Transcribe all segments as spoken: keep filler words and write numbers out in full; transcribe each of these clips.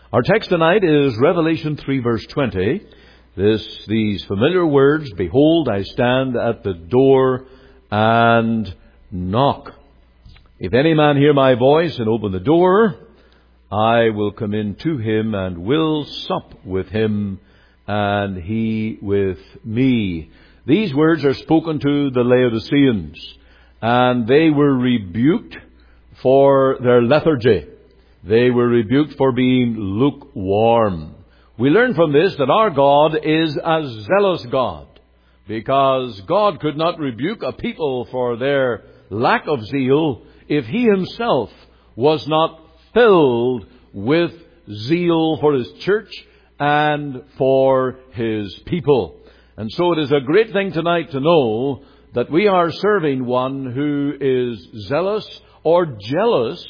Our text tonight is Revelation three, verse twenty. This, these familiar words, "Behold, I stand at the door and knock. If any man hear my voice and open the door, I will come in to him and will sup with him, and he with me." These words are spoken to the Laodiceans, and they were rebuked for their lethargy. They were rebuked for being lukewarm. We learn from this that our God is a zealous God, because God could not rebuke a people for their lack of zeal if He Himself was not filled with zeal for His church and for His people. And so it is a great thing tonight to know that we are serving one who is zealous or jealous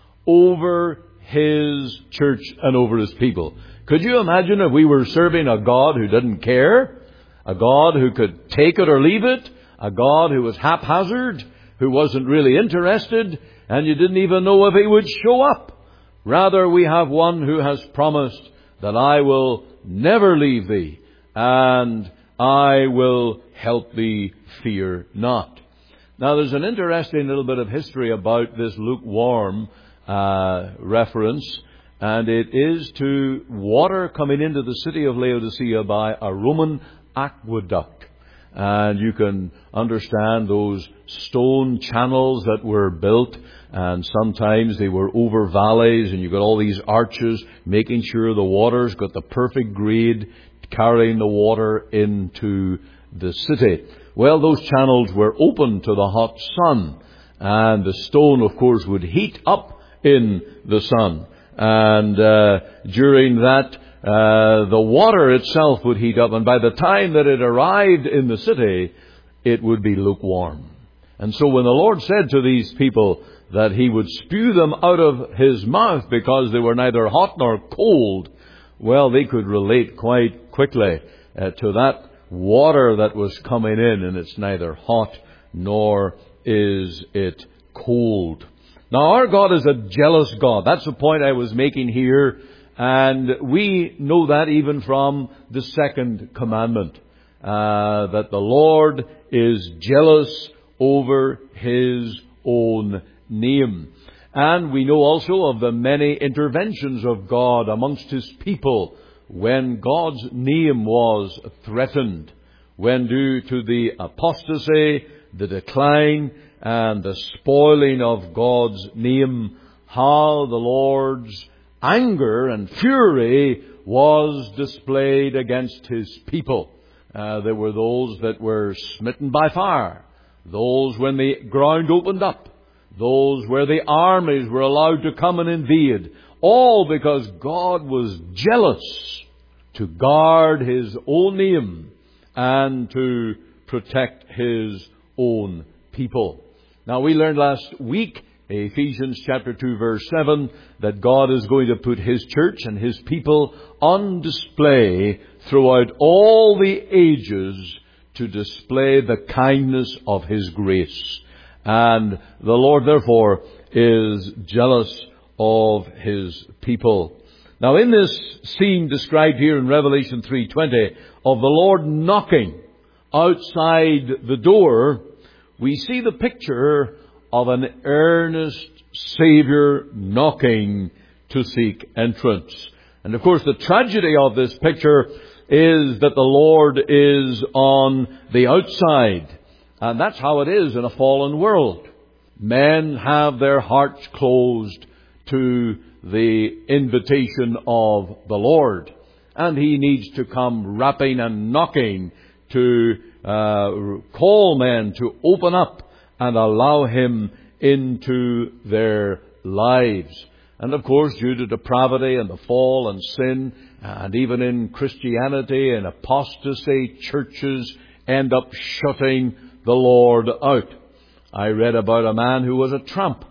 over His church and over His people. Could you imagine if we were serving a God who didn't care? A God who could take it or leave it? A God who was haphazard? Who wasn't really interested? And you didn't even know if He would show up? Rather, we have one who has promised that I will never leave thee, and I will help thee, fear not. Now, there's an interesting little bit of history about this lukewarm uh, reference, and it is to water coming into the city of Laodicea by a Roman aqueduct. And you can understand those stone channels that were built, and sometimes they were over valleys, and you've got all these arches making sure the water's got the perfect grade, carrying the water into the city. Well, those channels were open to the hot sun, and the stone, of course, would heat up in the sun. And uh, during that, uh, the water itself would heat up, and by the time that it arrived in the city, it would be lukewarm. And so when the Lord said to these people that He would spew them out of His mouth because they were neither hot nor cold, well, they could relate quite quickly uh, to that water that was coming in, and it's neither hot nor is it cold. Now, our God is a jealous God. That's the point I was making here. And we know that even from the second commandment, uh, that the Lord is jealous over His own name. And we know also of the many interventions of God amongst His people when God's name was threatened, when due to the apostasy, the decline, and the spoiling of God's name, how the Lord's anger and fury was displayed against His people. Uh, there were those that were smitten by fire, those when the ground opened up, those where the armies were allowed to come and invade, all because God was jealous to guard His own name and to protect His own people. Now, we learned last week, Ephesians chapter two, verse seven, that God is going to put His church and His people on display throughout all the ages to display the kindness of His grace. And the Lord, therefore, is jealous of His people. Now, in this scene described here in Revelation three twenty of the Lord knocking outside the door, we see the picture of an earnest Savior knocking to seek entrance. And of course, the tragedy of this picture is that the Lord is on the outside. And that's how it is in a fallen world. Men have their hearts closed to the invitation of the Lord. And He needs to come rapping and knocking to uh, call men to open up and allow Him into their lives. And of course, due to depravity and the fall and sin, and even in Christianity and apostasy, churches end up shutting the Lord out. I read about a man who was a tramp,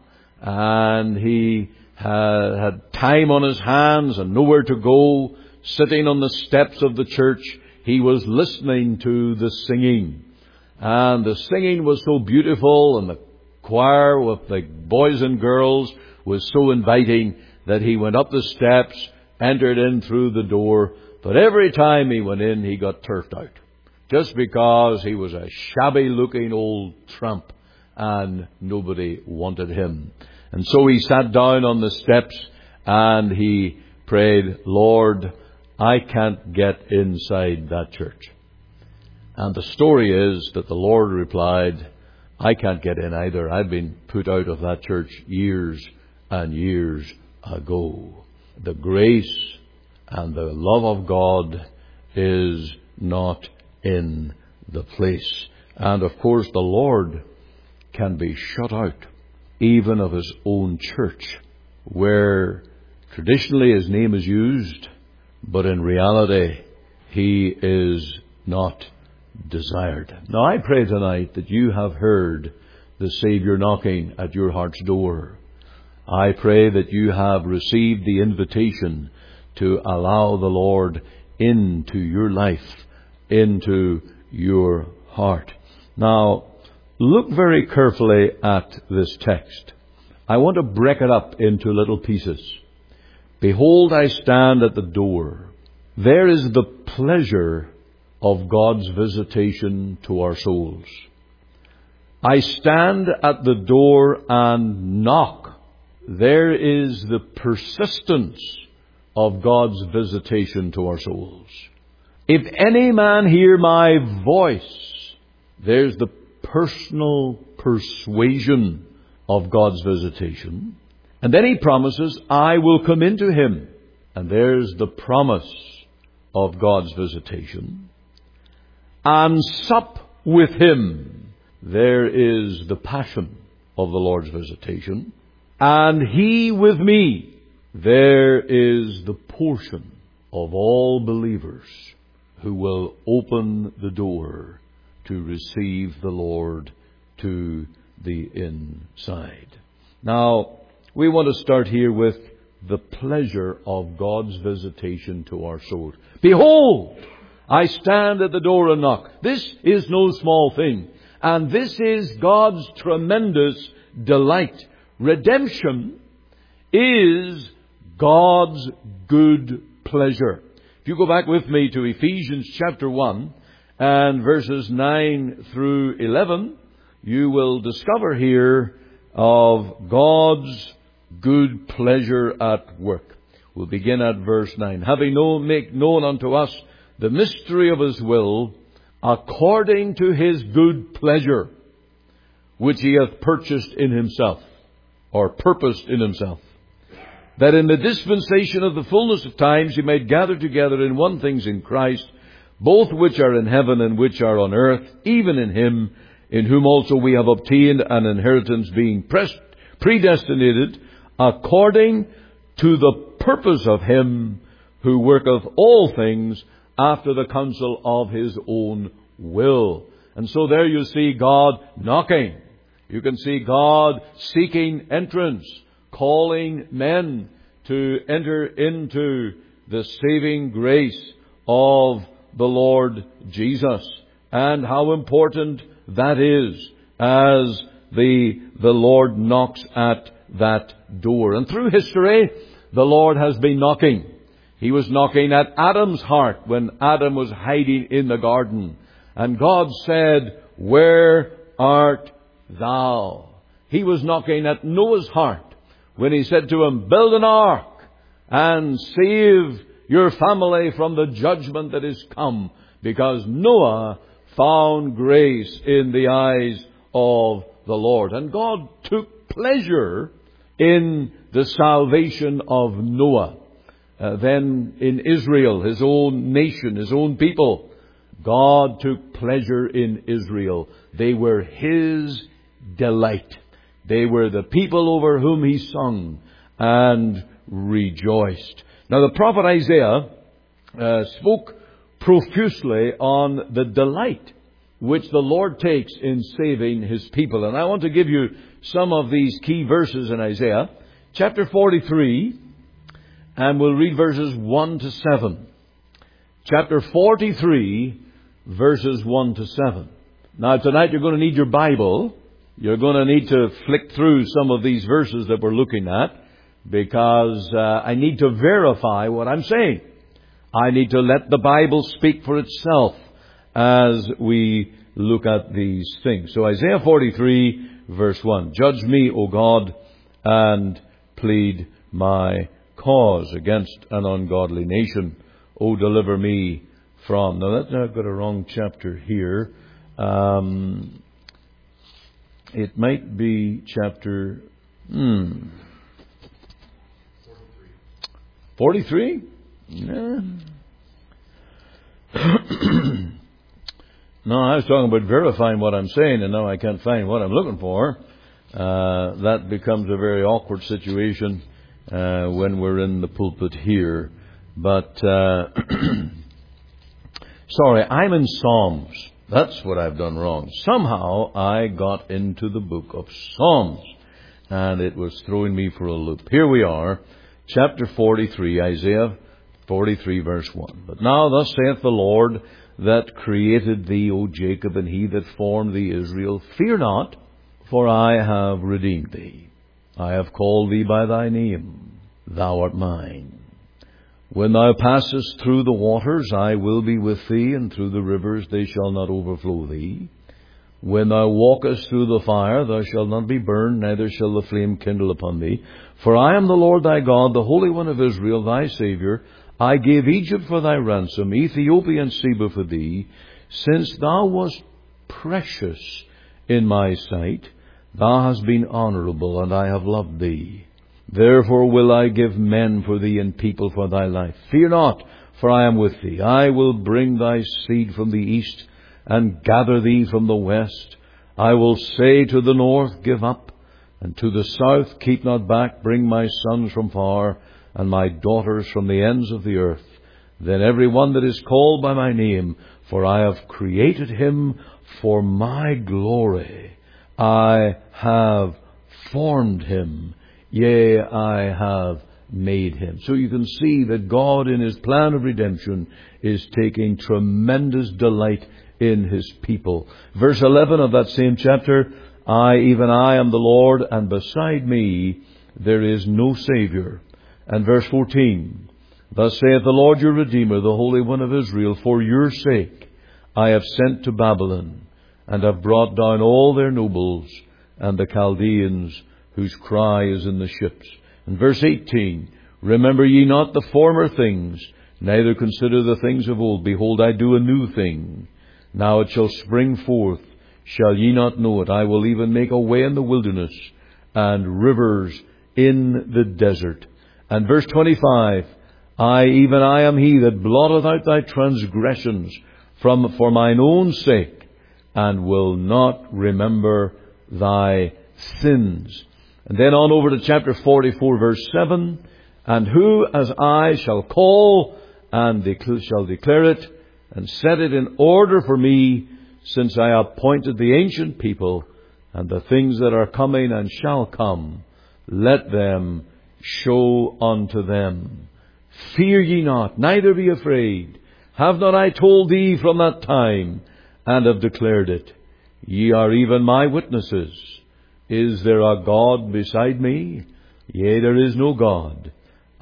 and he had, had time on his hands and nowhere to go. Sitting on the steps of the church, he was listening to the singing. And the singing was so beautiful, and the choir with the boys and girls was so inviting, that he went up the steps entered in through the door, but every time he went in, he got turfed out. Just because he was a shabby-looking old tramp and nobody wanted him. And so he sat down on the steps and he prayed, Lord, I can't get inside that church. And the story is that the Lord replied, I can't get in either. I've been put out of that church years and years ago. The grace and the love of God is not in the place. And of course the Lord can be shut out even of His own church, where traditionally His name is used, but in reality He is not desired. Now I pray tonight that you have heard the Saviour knocking at your heart's door. I pray that you have received the invitation to allow the Lord into your life, into your heart. Now, look very carefully at this text. I want to break it up into little pieces. Behold, I stand at the door. There is the pleasure of God's visitation to our souls. I stand at the door and knock. There is the persistence of God's visitation to our souls. If any man hear my voice, there's the personal persuasion of God's visitation. And then He promises, I will come into him. And there's the promise of God's visitation. And sup with him. There is the passion of the Lord's visitation. And he with me. There is the portion of all believers who will open the door to receive the Lord to the inside. Now, we want to start here with the pleasure of God's visitation to our souls. Behold, I stand at the door and knock. This is no small thing. And this is God's tremendous delight. Redemption is God's good pleasure. If you go back with me to Ephesians chapter one and verses nine through eleven, you will discover here of God's good pleasure at work. We'll begin at verse nine. Having known, make known unto us the mystery of His will, according to His good pleasure, which He hath purchased in Himself, or purposed in Himself, that in the dispensation of the fullness of times He might gather together in one things in Christ, both which are in heaven and which are on earth, even in Him, in whom also we have obtained an inheritance, being predestinated according to the purpose of Him who worketh all things after the counsel of His own will. And so there you see God knocking. You can see God seeking entrance, calling men to enter into the saving grace of the Lord Jesus. And how important that is as the, the Lord knocks at that door. And through history, the Lord has been knocking. He was knocking at Adam's heart when Adam was hiding in the garden. And God said, where art thou? He was knocking at Noah's heart when He said to him, build an ark and save your family from the judgment that is come, because Noah found grace in the eyes of the Lord. And God took pleasure in the salvation of Noah. Uh, then in Israel, His own nation, His own people, God took pleasure in Israel. They were His delight. They were the people over whom He sung and rejoiced. Now the prophet Isaiah uh, spoke profusely on the delight which the Lord takes in saving His people. And I want to give you some of these key verses in Isaiah. Chapter forty-three, and we'll read verses one to seven. Chapter forty-three, verses one to seven. Now tonight you're going to need your Bible. You're going to need to flick through some of these verses that we're looking at. because uh, I need to verify what I'm saying. I need to let the Bible speak for itself as we look at these things. So Isaiah forty-three, verse one. Judge me, O God, and plead my cause against an ungodly nation. O deliver me from... Now, that's, I've got a wrong chapter here. Um, it might be chapter... Hmm... forty-three? Yeah. No, I was talking about verifying what I'm saying, and now I can't find what I'm looking for. Uh, that becomes a very awkward situation uh, when we're in the pulpit here. But, uh, sorry, I'm in Psalms. That's what I've done wrong. Somehow I got into the book of Psalms, and it was throwing me for a loop. Here we are, chapter forty-three, Isaiah forty-three, verse one. But now thus saith the Lord that created thee, O Jacob, and he that formed thee, Israel, fear not, for I have redeemed thee. I have called thee by thy name. Thou art mine. When thou passest through the waters, I will be with thee, and through the rivers they shall not overflow thee. When thou walkest through the fire, thou shalt not be burned, neither shall the flame kindle upon thee. For I am the Lord thy God, the Holy One of Israel, thy Saviour. I gave Egypt for thy ransom, Ethiopia and Seba for thee. Since thou wast precious in my sight, thou hast been honourable, and I have loved thee. Therefore will I give men for thee and people for thy life. Fear not, for I am with thee. I will bring thy seed from the east, and gather thee from the west. I will say to the north, give up, and to the south, keep not back. Bring my sons from far, and my daughters from the ends of the earth. Then every one that is called by my name, for I have created him for my glory. I have formed him. Yea, I have made him. So you can see that God in his plan of redemption is taking tremendous delight in his people. Verse eleven of that same chapter, I, even I, am the Lord, and beside me there is no Saviour. And verse fourteen, thus saith the Lord your Redeemer, the Holy One of Israel, for your sake I have sent to Babylon, and have brought down all their nobles, and the Chaldeans, whose cry is in the ships. And verse eighteen, remember ye not the former things, neither consider the things of old. Behold, I do a new thing. Now it shall spring forth. Shall ye not know it? I will even make a way in the wilderness, and rivers in the desert. And verse twenty-five, I, even I, am he that blotteth out thy transgressions from for mine own sake, and will not remember thy sins. And then on over to chapter forty-four, verse seven, and who as I shall call, and declare, shall declare it, and set it in order for me, since I appointed the ancient people, and the things that are coming and shall come, let them show unto them. Fear ye not, neither be afraid. Have not I told thee from that time, and have declared it? Ye are even my witnesses. Is there a God beside me? Yea, there is no God.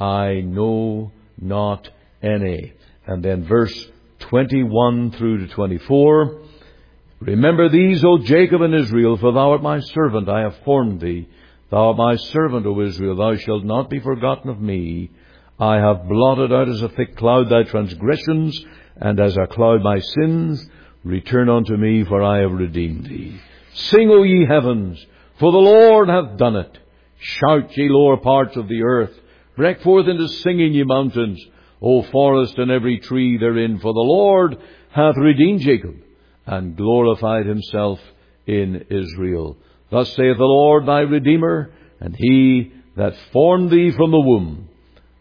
I know not any. And then verse twenty-one through to twenty-four. Remember these, O Jacob and Israel, for thou art my servant, I have formed thee. Thou art my servant, O Israel, thou shalt not be forgotten of me. I have blotted out as a thick cloud thy transgressions, and as a cloud my sins. Return unto me, for I have redeemed thee. Sing, O ye heavens, for the Lord hath done it. Shout, ye lower parts of the earth. Break forth into singing, ye mountains, O forest and every tree therein. For the Lord hath redeemed Jacob, and glorified himself in Israel. Thus saith the Lord thy Redeemer, and he that formed thee from the womb.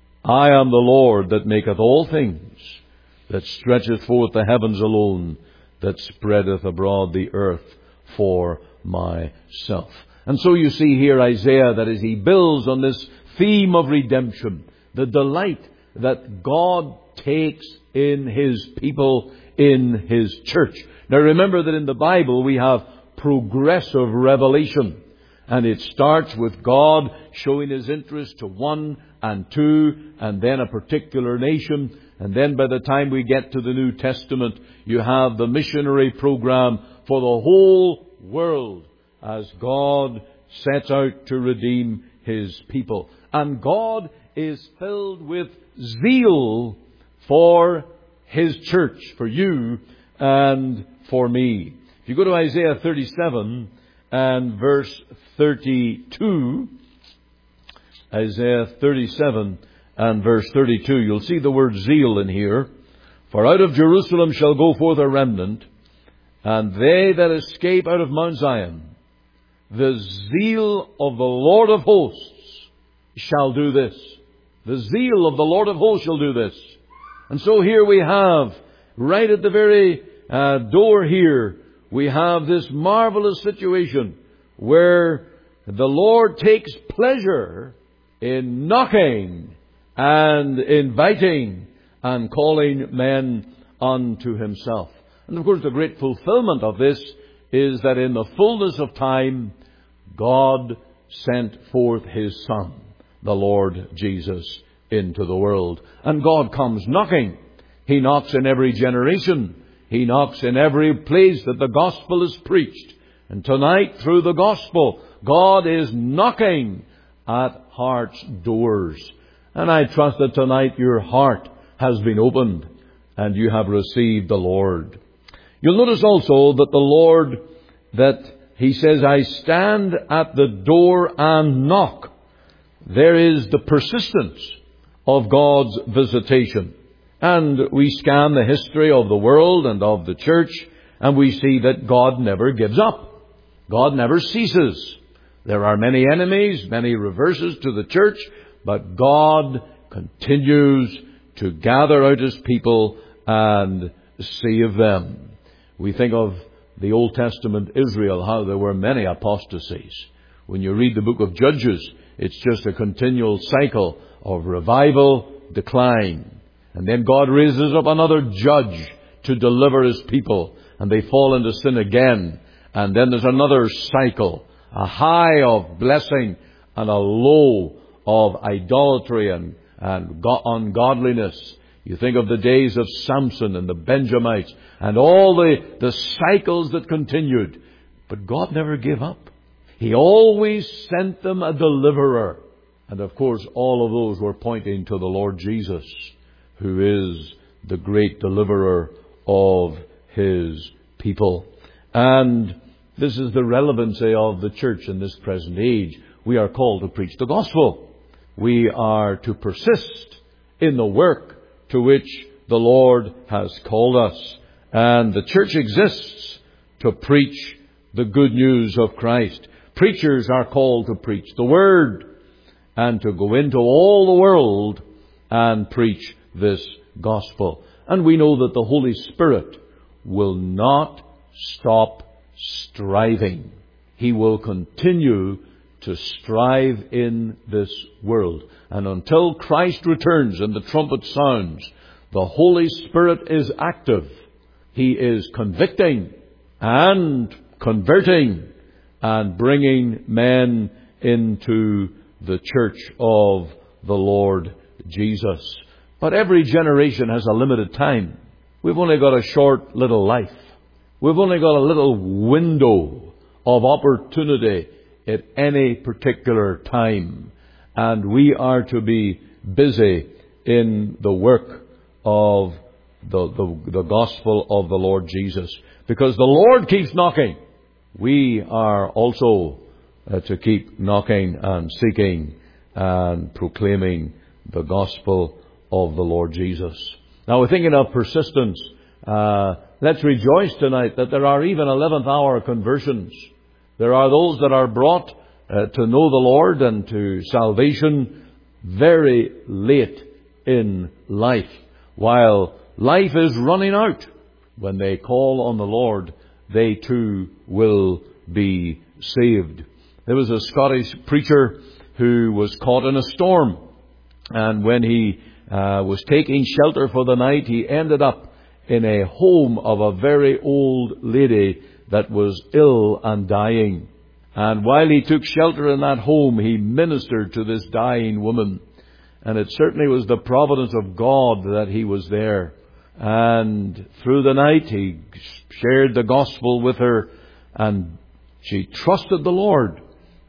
I am the Lord that maketh all things, that stretcheth forth the heavens alone, that spreadeth abroad the earth for myself. And so you see here Isaiah, that as he builds on this theme of redemption, the delight that God takes in his people, in his church. Now remember that in the Bible we have progressive revelation. And it starts with God showing His interest to one and two and then a particular nation. And then by the time we get to the New Testament, you have the missionary program for the whole world as God sets out to redeem His people. And God is filled with zeal for His church, for you and for me. If you go to Isaiah thirty-seven and verse thirty-two, Isaiah thirty-seven and verse thirty-two, you'll see the word zeal in here. For out of Jerusalem shall go forth a remnant, and they that escape out of Mount Zion, the zeal of the Lord of hosts shall do this. The zeal of the Lord of hosts shall do this. And so here we have, right at the very uh, door here, we have this marvelous situation where the Lord takes pleasure in knocking and inviting and calling men unto Himself. And of course the great fulfillment of this is that in the fullness of time, God sent forth His Son, the Lord Jesus, into the world. And God comes knocking. He knocks in every generation. He knocks in every place that the gospel is preached. And tonight, through the gospel, God is knocking at hearts' doors. And I trust that tonight your heart has been opened and you have received the Lord. You'll notice also that the Lord, that He says, I stand at the door and knock. There is the persistence of God's visitation. And we scan the history of the world and of the church, and we see that God never gives up. God never ceases. There are many enemies, many reverses to the church, but God continues to gather out His people and save them. We think of the Old Testament Israel, how there were many apostasies. When you read the book of Judges, it's just a continual cycle of revival, decline. And then God raises up another judge to deliver His people, and they fall into sin again. And then there's another cycle, a high of blessing and a low of idolatry and, and ungodliness. You think of the days of Samson and the Benjamites and all the, the cycles that continued. But God never gave up. He always sent them a deliverer. And of course, all of those were pointing to the Lord Jesus, who is the great deliverer of His people. And this is the relevancy of the church in this present age. We are called to preach the gospel. We are to persist in the work to which the Lord has called us. And the church exists to preach the good news of Christ. Preachers are called to preach the Word and to go into all the world and preach this gospel. And we know that the Holy Spirit will not stop striving. He will continue to strive in this world. And until Christ returns and the trumpet sounds, the Holy Spirit is active. He is convicting and converting and bringing men into the church of the Lord Jesus. But every generation has a limited time. We've only got a short little life. We've only got a little window of opportunity at any particular time. And we are to be busy in the work of the, the, the gospel of the Lord Jesus. Because the Lord keeps knocking. We are also uh, to keep knocking and seeking and proclaiming the gospel of the Lord Jesus. Now we're thinking of persistence. Uh, let's rejoice tonight that there are even eleventh hour conversions. There are those that are brought uh, to know the Lord and to salvation very late in life, while life is running out. When they call on the Lord, they too will be saved. There was a Scottish preacher who was caught in a storm, and when he uh, was taking shelter for the night, he ended up in a home of a very old lady that was ill and dying. And while he took shelter in that home, he ministered to this dying woman. And it certainly was the providence of God that he was there. And through the night, he shared the gospel with her, and she trusted the Lord.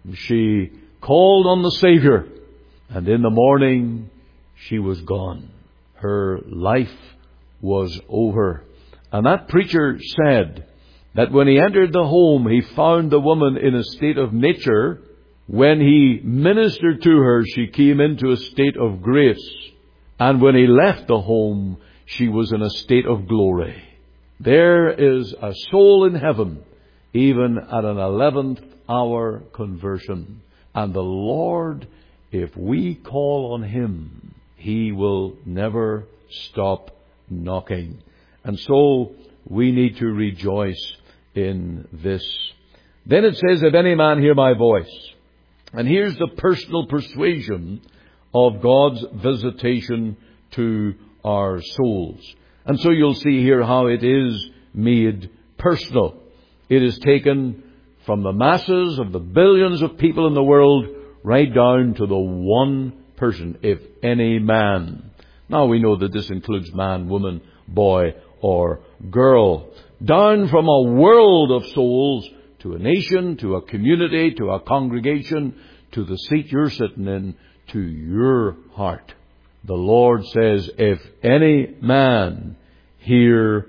She called on the Savior, and in the morning, she was gone. Her life was over. And that preacher said that when he entered the home, he found the woman in a state of nature. When he ministered to her, she came into a state of grace. And when he left the home, she was in a state of glory. There is a soul in heaven, even at an eleventh hour conversion. And the Lord, if we call on Him, He will never stop knocking. And so we need to rejoice in this. Then it says, if any man hear my voice. And here's the personal persuasion of God's visitation to our souls. And so you'll see here how it is made personal. It is taken from the masses of the billions of people in the world right down to the one person, if any man. Now we know that this includes man, woman, boy, or girl. Down from a world of souls to a nation, to a community, to a congregation, to the seat you're sitting in, to your heart. The Lord says, if any man hear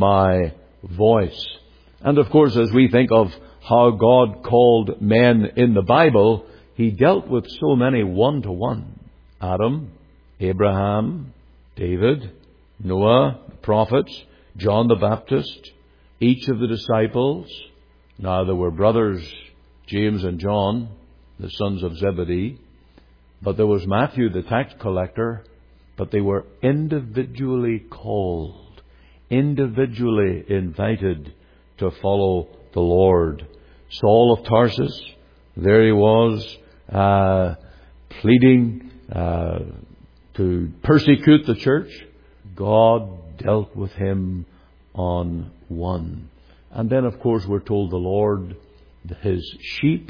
my voice. And of course, as we think of how God called men in the Bible, He dealt with so many one-to-one. Adam, Abraham, David, Noah, the prophets, John the Baptist, each of the disciples. Now there were brothers, James and John, the sons of Zebedee. But there was Matthew, the tax collector. But they were individually called, individually invited to follow the Lord. Saul of Tarsus, there he was, uh, pleading uh, to persecute the church. God dealt with him on one. And then, of course, we're told the Lord, His sheep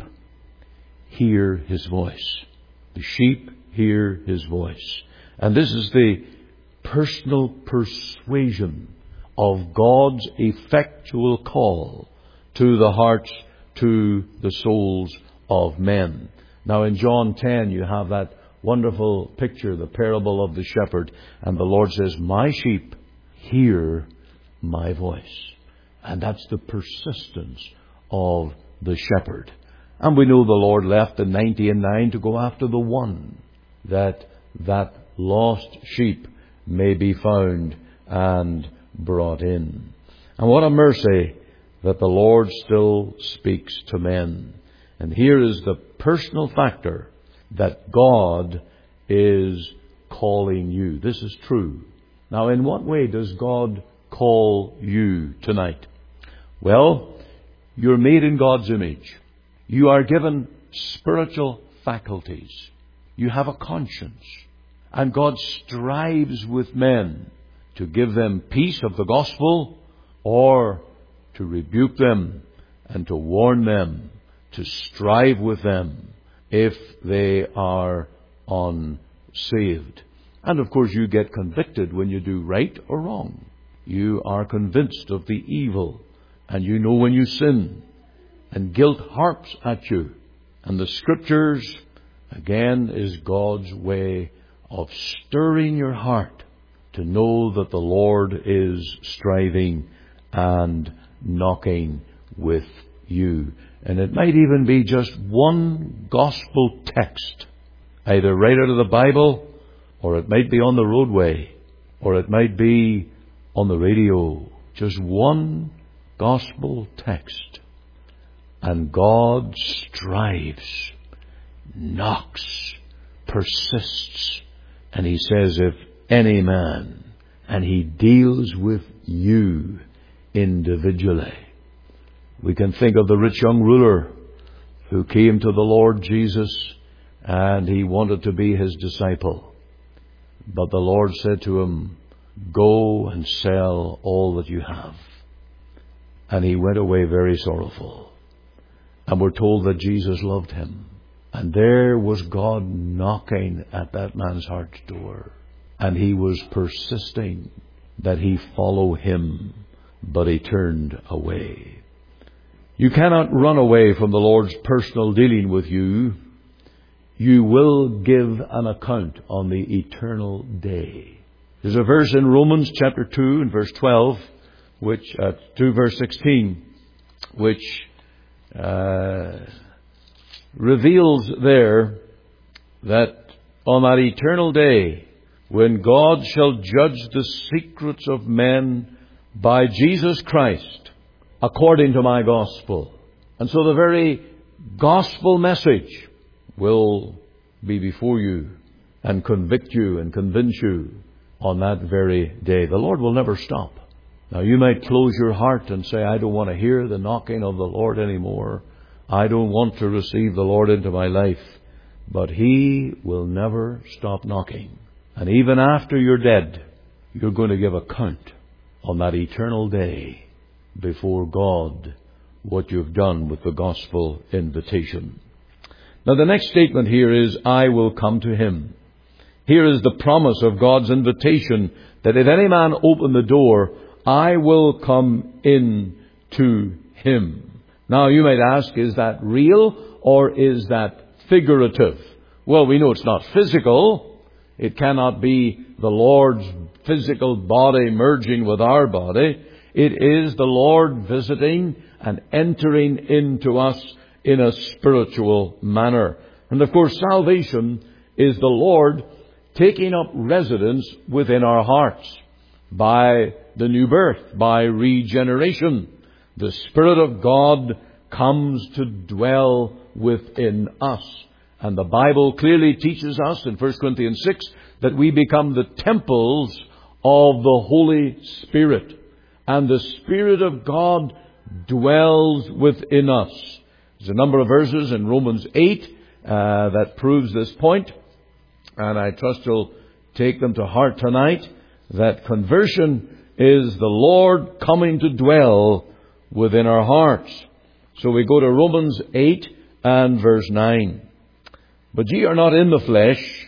hear His voice. The sheep hear His voice. And this is the personal persuasion of God's effectual call to the hearts, to the souls of men. Now in John ten you have that wonderful picture, the parable of the shepherd. And the Lord says, my sheep hear my voice. And that's the persistence of the shepherd. And we know the Lord left the ninety and nine to go after the one, that that lost sheep may be found and brought in. And what a mercy that the Lord still speaks to men. And here is the personal factor that God is calling you. This is true. Now, in what way does God call you tonight? Well, you're made in God's image. You are given spiritual faculties. You have a conscience. And God strives with men to give them peace of the gospel, or to rebuke them and to warn them, to strive with them if they are unsaved. And of course you get convicted when you do right or wrong. You are convinced of the evil, and you know when you sin, and guilt harps at you. And the Scriptures, again, is God's way of stirring your heart to know that the Lord is striving and knocking with you. And it might even be just one gospel text, either right out of the Bible, or it might be on the roadway, or it might be on the radio. Just one gospel text. And God strives, knocks, persists. And He says, if any man, and He deals with you individually. We can think of the rich young ruler who came to the Lord Jesus, and he wanted to be His disciple. But the Lord said to him, go and sell all that you have. And he went away very sorrowful. And we're told that Jesus loved him. And there was God knocking at that man's heart's door. And he was persisting that he follow him, but he turned away. You cannot run away from the Lord's personal dealing with you. You will give an account on the eternal day. There's a verse in Romans chapter two and verse twelve, which, uh, two verse sixteen, which uh, reveals there that on that eternal day, when God shall judge the secrets of men by Jesus Christ, according to my gospel. And so the very gospel message will be before you and convict you and convince you on that very day. The Lord will never stop. Now you might close your heart and say, I don't want to hear the knocking of the Lord anymore. I don't want to receive the Lord into my life. But He will never stop knocking. And even after you're dead, you're going to give account on that eternal day before God what you've done with the gospel invitation. Now the next statement here is, I will come to him. Here is the promise of God's invitation that if any man open the door, I will come in to him. Now you might ask, is that real or is that figurative? Well, we know it's not physical. It cannot be the Lord's physical body merging with our body. It is the Lord visiting and entering into us in a spiritual manner. And of course, salvation is the Lord taking up residence within our hearts by the new birth, by regeneration. The Spirit of God comes to dwell within us. And the Bible clearly teaches us in First Corinthians six that we become the temples of the Holy Spirit. And the Spirit of God dwells within us. There's a number of verses in Romans eight uh, that proves this point. And I trust you'll take them to heart tonight. That conversion is the Lord coming to dwell within our hearts. So we go to Romans eight and verse nine. But ye are not in the flesh,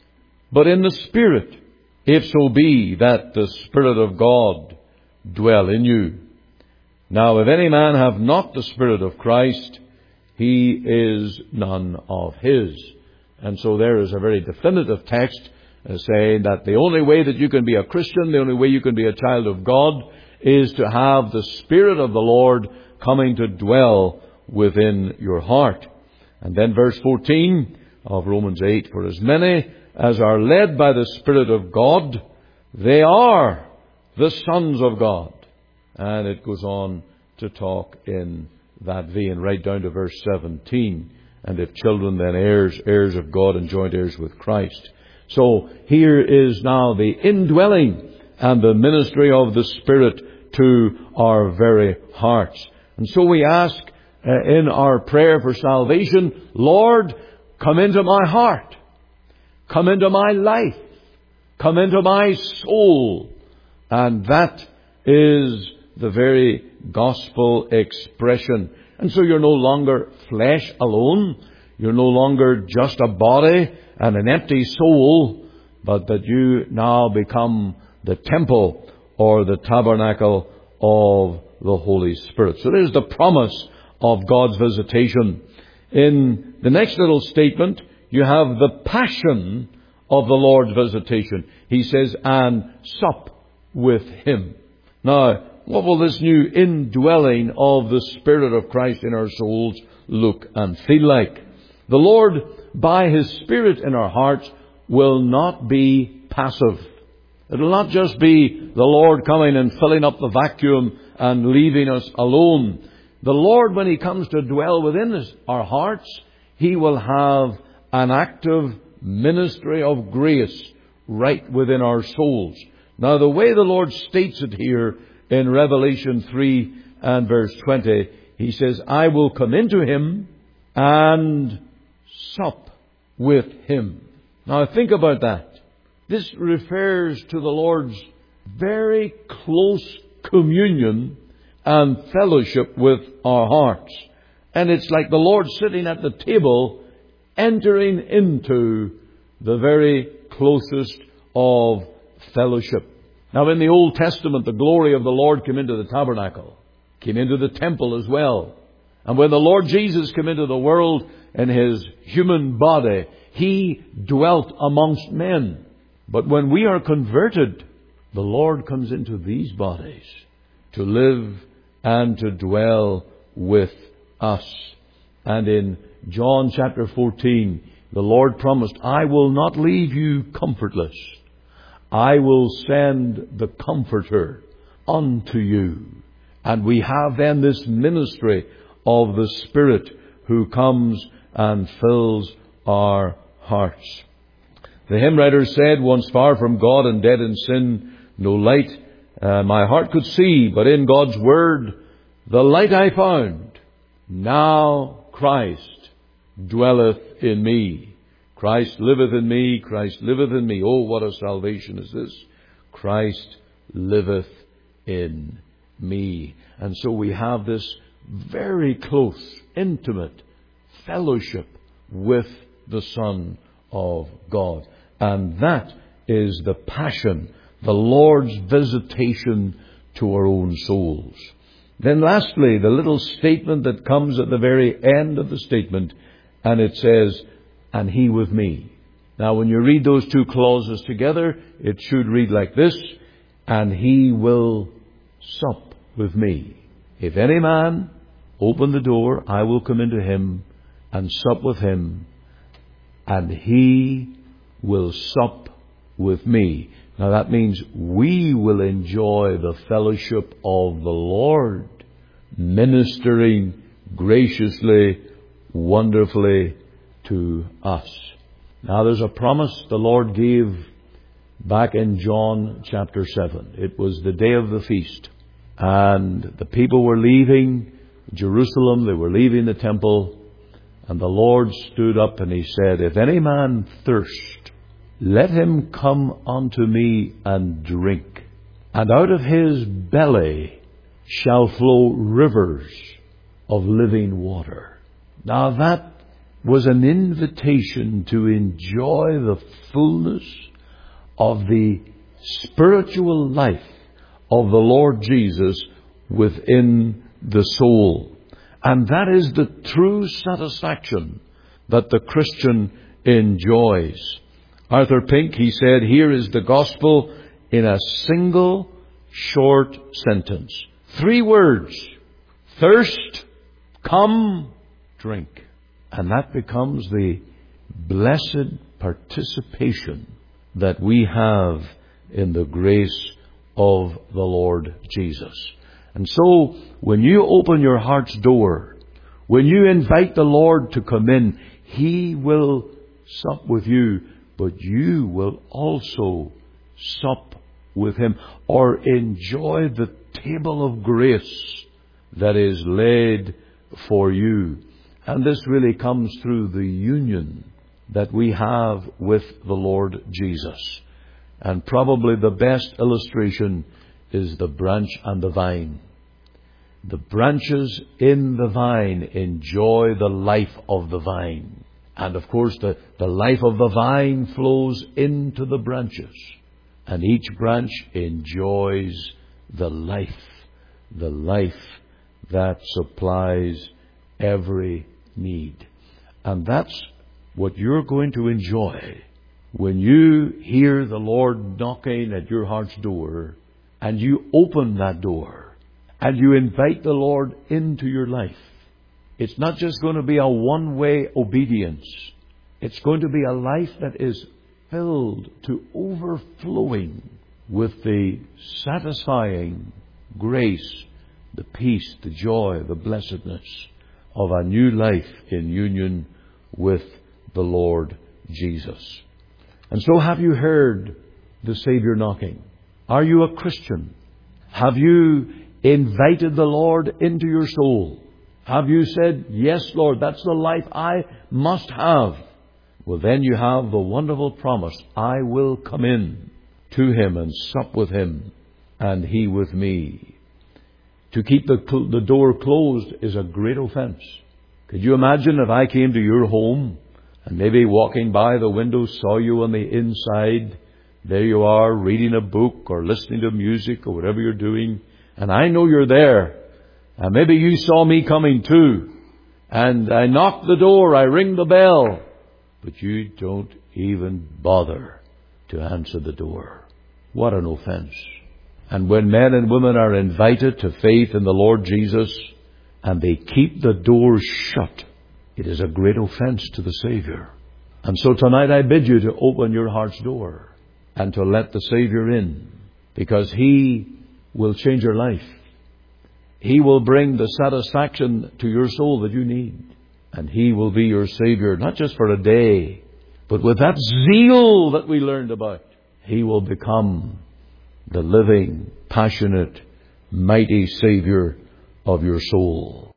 but in the Spirit, if so be that the Spirit of God dwell in you. Now if any man have not the Spirit of Christ, he is none of his. And so there is a very definitive text uh, saying that the only way that you can be a Christian, the only way you can be a child of God, is to have the Spirit of the Lord coming to dwell within your heart. And then verse fourteen of Romans eight, for as many as are led by the Spirit of God, they are the sons of God. And it goes on to talk in that vein, right down to verse seventeen. And if children, then heirs, heirs of God and joint heirs with Christ. So here is now the indwelling and the ministry of the Spirit to our very hearts. And so we ask uh, in our prayer for salvation, Lord, come into my heart. Come into my life. Come into my soul. And that is the very gospel expression. And so you're no longer flesh alone. You're no longer just a body and an empty soul, but that you now become the temple or the tabernacle of the Holy Spirit. So there's the promise of God's visitation. In the next little statement, you have the passion of the Lord's visitation. He says, and sup with Him. Now, what will this new indwelling of the Spirit of Christ in our souls look and feel like? The Lord, by His Spirit in our hearts, will not be passive. It will not just be the Lord coming and filling up the vacuum and leaving us alone. The Lord, when He comes to dwell within us, our hearts, He will have an active ministry of grace right within our souls. Now, the way the Lord states it here in Revelation three and verse twenty, He says, I will come into him and sup with him. Now, think about that. This refers to the Lord's very close communion and fellowship with our hearts. And it's like the Lord sitting at the table, entering into the very closest of fellowship. Now, in the Old Testament, the glory of the Lord came into the tabernacle, came into the temple as well. And when the Lord Jesus came into the world in His human body, He dwelt amongst men. But when we are converted, the Lord comes into these bodies to live and to dwell with us. And in John chapter fourteen, the Lord promised, I will not leave you comfortless. I will send the Comforter unto you. And we have then this ministry of the Spirit who comes and fills our hearts. The hymn writer said, once far from God and dead in sin, no light uh, my heart could see, but in God's Word the light I found. Now Christ dwelleth in me. Christ liveth in me, Christ liveth in me. Oh, what a salvation is this. Christ liveth in me. And so we have this very close, intimate fellowship with the Son of God. And that is the passion, the Lord's visitation to our own souls. Then lastly, the little statement that comes at the very end of the statement, and it says, and He with me. Now, when you read those two clauses together, it should read like this, and He will sup with me. If any man open the door, I will come into him and sup with him, and he will sup with me. Now that means we will enjoy the fellowship of the Lord, ministering graciously, wonderfully to us. Now there's a promise the Lord gave back in John chapter seven. It was the day of the feast, and the people were leaving Jerusalem, they were leaving the temple, and the Lord stood up and He said, if any man thirst, let him come unto me and drink, and out of his belly shall flow rivers of living water. Now that was an invitation to enjoy the fullness of the spiritual life of the Lord Jesus within the soul. And that is the true satisfaction that the Christian enjoys. Arthur Pink, he said, here is the gospel in a single short sentence. Three words. Thirst, come, drink. And that becomes the blessed participation that we have in the grace of the Lord Jesus. And so, when you open your heart's door, when you invite the Lord to come in, He will sup with you, but you will also sup with Him, or enjoy the table of grace that is laid for you. And this really comes through the union that we have with the Lord Jesus. And probably the best illustration is the branch and the vine. The branches in the vine enjoy the life of the vine. And of course the, the life of the vine flows into the branches. And each branch enjoys the life, the life that supplies every need. And that's what you're going to enjoy when you hear the Lord knocking at your heart's door, and you open that door and you invite the Lord into your life. It's not just going to be a one-way obedience. It's going to be a life that is filled to overflowing with the satisfying grace, the peace, the joy, the blessedness of a new life in union with the Lord Jesus. And so, have you heard the Savior knocking? Are you a Christian? Have you invited the Lord into your soul? Have you said, yes, Lord, that's the life I must have? Well, then you have the wonderful promise, I will come in to Him and sup with Him, and He with me. To keep the, the door closed is a great offense. Could you imagine if I came to your home and maybe walking by the window saw you on the inside? There you are, reading a book or listening to music or whatever you're doing. And I know you're there. And maybe you saw me coming too. And I knock the door, I ring the bell. But you don't even bother to answer the door. What an offense. And when men and women are invited to faith in the Lord Jesus and they keep the doors shut, it is a great offense to the Savior. And so tonight I bid you to open your heart's door and to let the Savior in, because He will change your life. He will bring the satisfaction to your soul that you need. And He will be your Savior, not just for a day, but with that zeal that we learned about. He will become the living, passionate, mighty Savior of your soul.